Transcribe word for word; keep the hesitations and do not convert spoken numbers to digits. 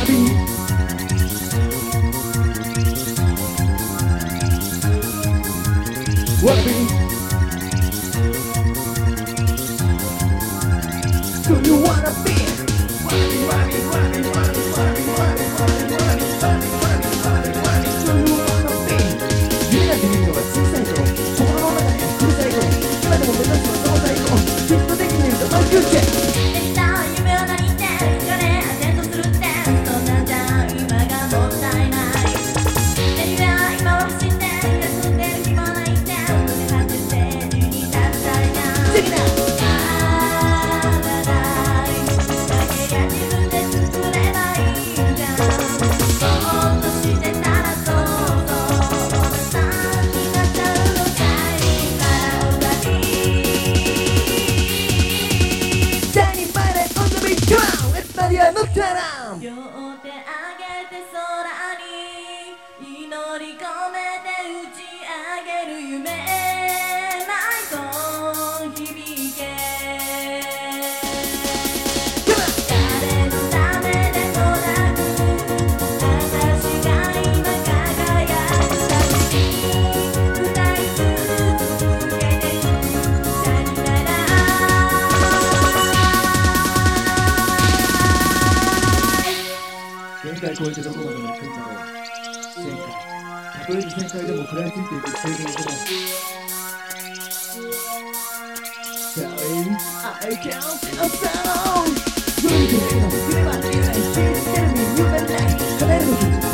Do you wanna be? Wabi, wabi, wabi, wabi, wabi, wabi, wabi, wabi, wabi, wabi, wabi, wabi. Do you wanna be? 夢なんて見るのが小さい頃、心の中でうるさい頃、今でも目指すのその最後、きっとできないと同級生。 できた夢は何って疲れアテンドするってそんなんじゃ今がもったいない。エニウェア今は走って休んでる暇ないって胸張ってステージに立ちたいな。 チェキだ。 両手あげて空に祈り込めて打ち上げる夢ないと響け。誰のためでもなく私が今輝くために歌い続けていくシャイニーライラ限界超えてどこまでも行くんだろう。旋回、たとえに旋回でも食らいついていく制限とも。Sorry, I can't feel so. 夜に来るの夢は見えない。信じてるに夢ない。叶えるの